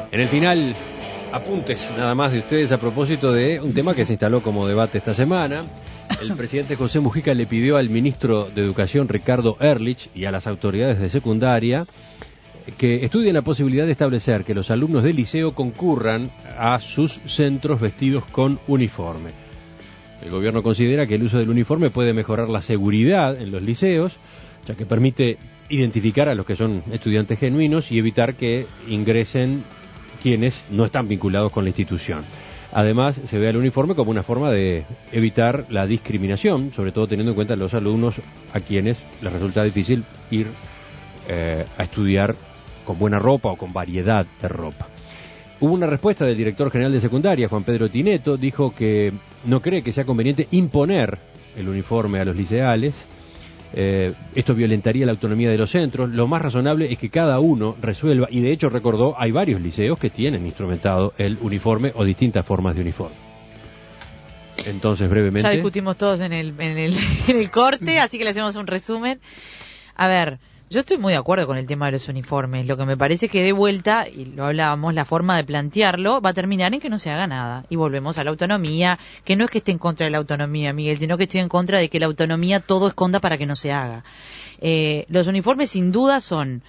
En el final, apuntes nada más de ustedes a propósito de un tema que se instaló como debate esta semana. El presidente José Mujica le pidió al ministro de Educación, Ricardo Ehrlich, y a las autoridades de secundaria que estudien la posibilidad de establecer que los alumnos del liceo concurran a sus centros vestidos con uniforme. El gobierno considera que el uso del uniforme puede mejorar la seguridad en los liceos, ya que permite identificar a los que son estudiantes genuinos y evitar que ingresen quienes no están vinculados con la institución. Además, se ve al uniforme como una forma de evitar la discriminación, sobre todo teniendo en cuenta los alumnos a quienes les resulta difícil ir a estudiar con buena ropa o con variedad de ropa. Hubo una respuesta del director general de secundaria, Juan Pedro Tinetto, dijo que no cree que sea conveniente imponer el uniforme a los liceales. Esto violentaría la autonomía de los centros. Lo más razonable es que cada uno resuelva, y de hecho recordó, hay varios liceos que tienen instrumentado el uniforme o distintas formas de uniforme. Entonces, brevemente... Ya discutimos todos en el corte, así que le hacemos un resumen. A ver, yo estoy muy de acuerdo con el tema de los uniformes. Lo que me parece que de vuelta, y lo hablábamos, la forma de plantearlo va a terminar en que no se haga nada. Y volvemos a la autonomía, que no es que esté en contra de la autonomía, Miguel, sino que estoy en contra de que la autonomía todo esconda para que no se haga. Los uniformes sin duda son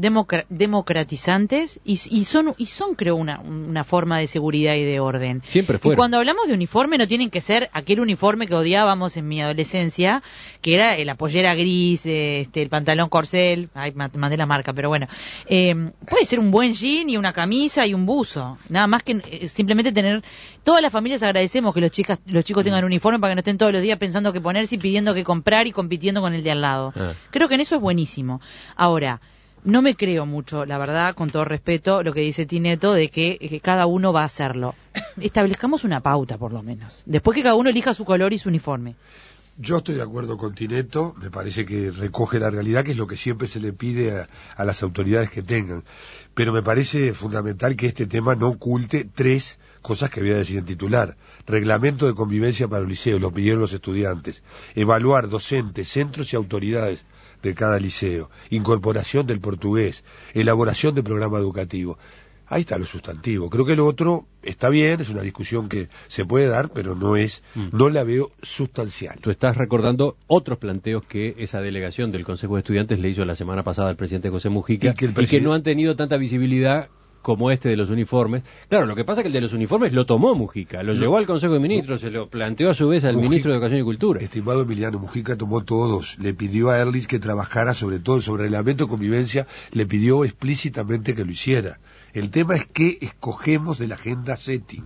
democratizantes y son creo una forma de seguridad y de orden. Siempre fueron. Y cuando hablamos de uniforme no tienen que ser aquel uniforme que odiábamos en mi adolescencia, que era la pollera gris, el pantalón corcel, mandé la marca, pero bueno, puede ser un buen jean y una camisa y un buzo, nada más que simplemente tener. Todas las familias agradecemos que los chicos tengan uniforme para que no estén todos los días pensando qué ponerse y pidiendo qué comprar y compitiendo con el de al lado. Creo que en eso es buenísimo. Ahora, no me creo mucho, la verdad, con todo respeto, lo que dice Tinetto de que cada uno va a hacerlo. Establezcamos una pauta, por lo menos. Después que cada uno elija su color y su uniforme. Yo estoy de acuerdo con Tinetto, me parece que recoge la realidad, que es lo que siempre se le pide a las autoridades que tengan. Pero me parece fundamental que este tema no oculte tres cosas que voy a decir en titular. Reglamento de convivencia para los liceos, lo pidieron los estudiantes. Evaluar docentes, centros y autoridades de cada liceo, incorporación del portugués, elaboración de programa educativo. Ahí está lo sustantivo. Creo que lo otro está bien, es una discusión que se puede dar, pero no la veo sustancial. Tú estás recordando otros planteos que esa delegación del Consejo de Estudiantes le hizo la semana pasada al presidente José Mujica y que no han tenido tanta visibilidad como este de los uniformes. Claro, lo que pasa es que el de los uniformes lo tomó Mujica, lo llevó al Consejo de Ministros, se lo planteó a su vez al ministro de Educación y Cultura. Estimado Emiliano, Mujica tomó todos, le pidió a Ehrlich que trabajara sobre todo sobre el reglamento de convivencia, le pidió explícitamente que lo hiciera. El tema es qué escogemos de la agenda setting.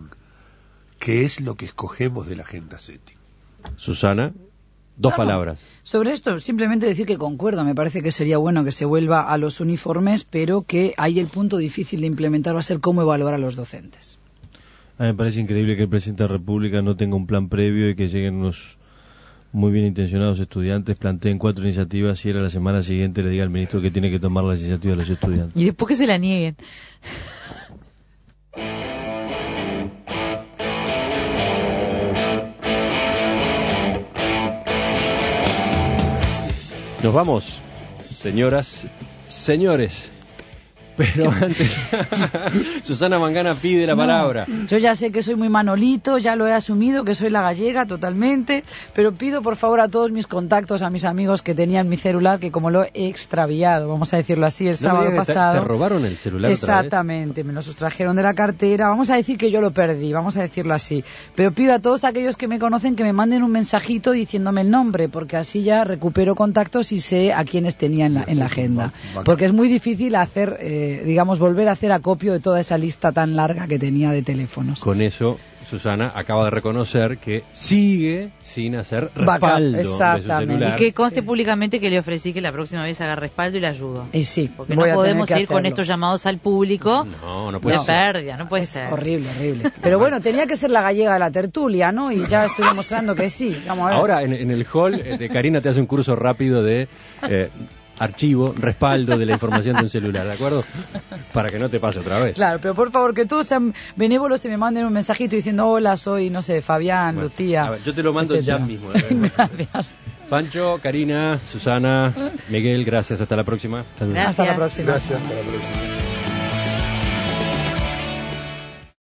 ¿Qué es lo que escogemos de la agenda setting? Susana, dos palabras. Sobre esto, simplemente decir que concuerdo. Me parece que sería bueno que se vuelva a los uniformes, pero que ahí el punto difícil de implementar va a ser cómo evaluar a los docentes. A mí me parece increíble que el presidente de la República no tenga un plan previo y que lleguen unos muy bien intencionados estudiantes, planteen 4 iniciativas y a la semana siguiente le diga al ministro que tiene que tomar las iniciativas de los estudiantes. Y después que se la nieguen. Nos vamos, señoras, señores. Pero antes, Susana Mangana pide la palabra. Yo ya sé que soy muy Manolito, ya lo he asumido, que soy la gallega totalmente, pero pido por favor a todos mis contactos, a mis amigos que tenían mi celular, que como lo he extraviado, vamos a decirlo así, el sábado pasado. ¿Te robaron el celular Exactamente, otra vez? Me lo sustrajeron de la cartera, vamos a decir que yo lo perdí, vamos a decirlo así. Pero pido a todos aquellos que me conocen que me manden un mensajito diciéndome el nombre, porque así ya recupero contactos y sé a quiénes tenía en la agenda. Porque es muy difícil hacer... volver a hacer acopio de toda esa lista tan larga que tenía de teléfonos. Con eso, Susana acaba de reconocer que sigue sin hacer respaldo de su celular. Y que conste públicamente que le ofrecí que la próxima vez haga respaldo y le ayudo. Y sí, porque no podemos ir con estos llamados al público no puede ser. Pérdida, no puede ser. Horrible. Pero bueno, tenía que ser la gallega de la tertulia, ¿no? Y ya estoy demostrando que sí. Vamos a ver. Ahora, en el hall, Karina te hace un curso rápido de... archivo, respaldo de la información de un celular, ¿de acuerdo? Para que no te pase otra vez. Claro, pero por favor, que todos sean benévolos y me manden un mensajito diciendo, hola, soy, no sé, Fabián, Lucía. A ver, yo te lo mando ya mismo. Gracias. Pancho, Karina, Susana, Miguel, gracias, hasta la próxima. Hasta la próxima. Gracias, hasta la próxima.